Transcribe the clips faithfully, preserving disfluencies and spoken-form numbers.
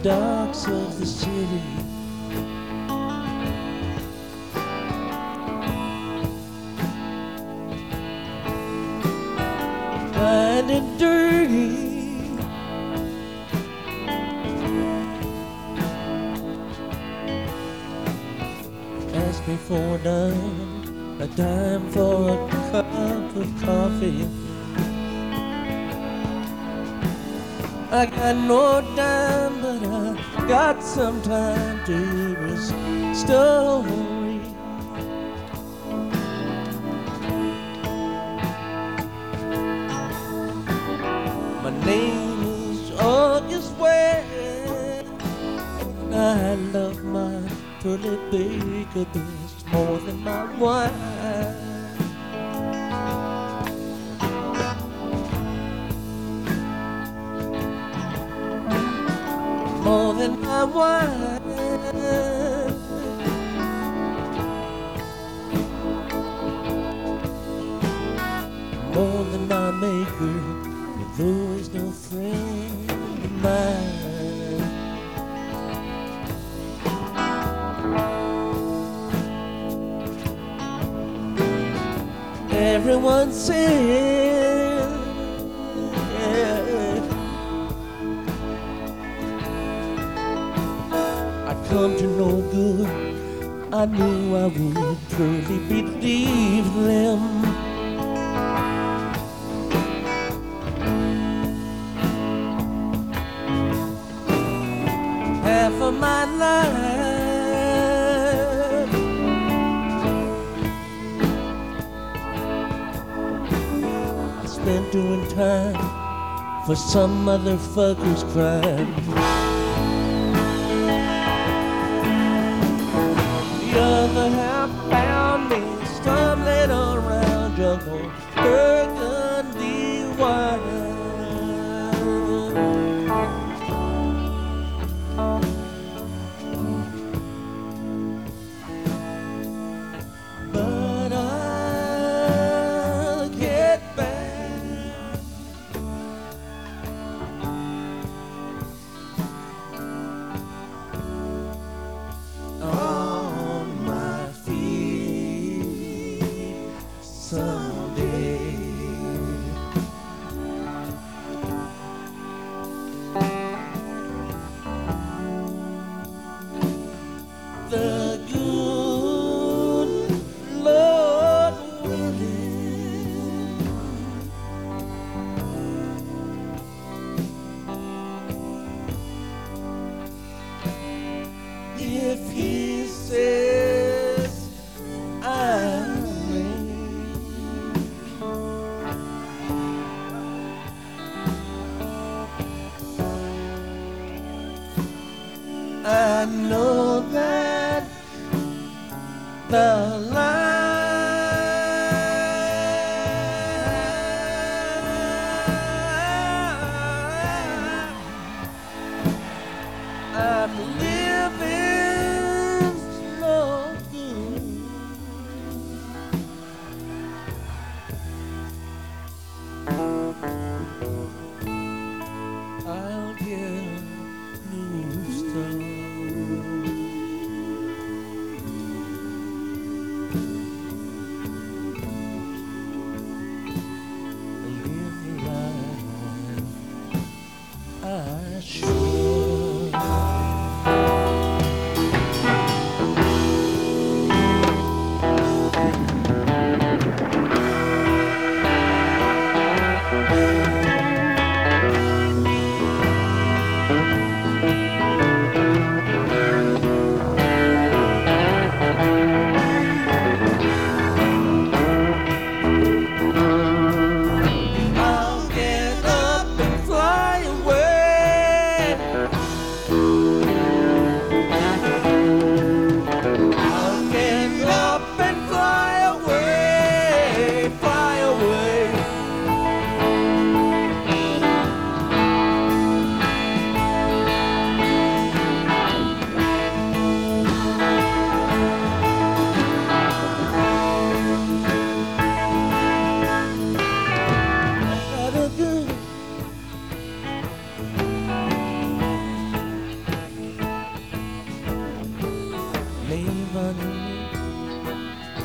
docks of the city. Blind and dirty, ask me for a dime, a dime for a cup of coffee. I got no dime, but I got some time to read a story. My name is August West, and I love my Pearly Baker best more than my wine. More than my wine, more than my maker, though he's no friend of mine. Everyone says, yeah, I'd come to no good. I knew I would truly believe them. Half of my life I spent doing time for some motherfucker's crime. The other half found me stumbling around jungle burgundy wine. But I'll get back on my feet someday. The good Lord willing, if he says I'm rich, I know that the life I'm living's no good. I'll get new stuff.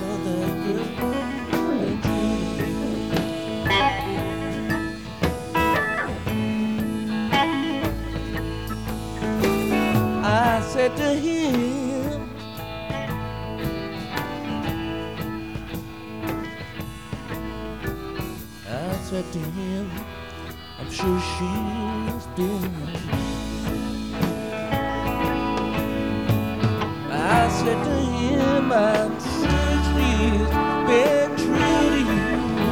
that girl been true to me. I said to him, I said to him, I'm sure she's been. I said to him, I'm sure she's been true to you.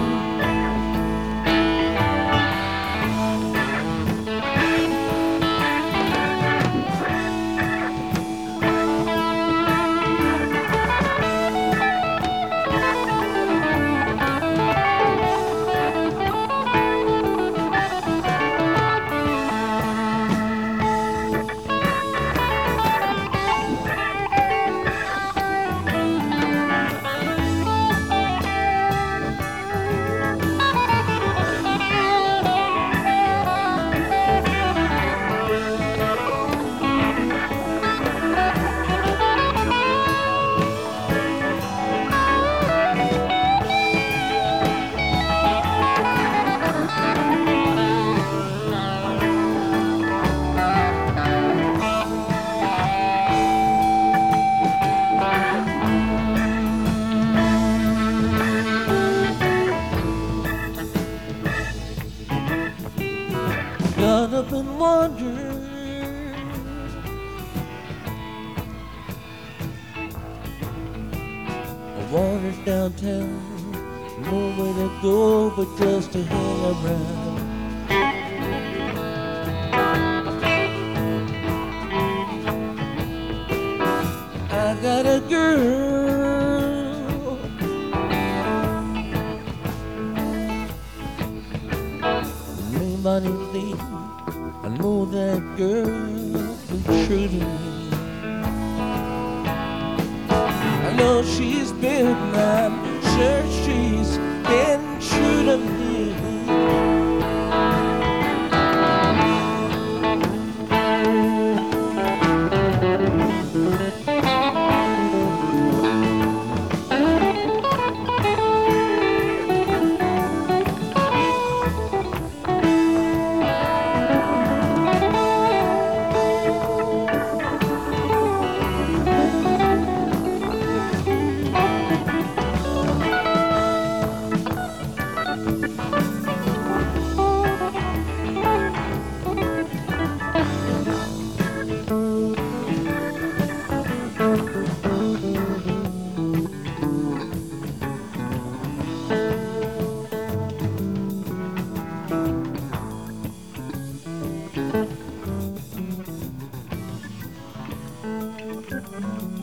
Got up and wandered, I wandered downtown, nowhere to go but just to hang around. I got a girl, named Bonnie Lee. I know that girl's been true to me. I know she's been, I'm sure she's been true to me.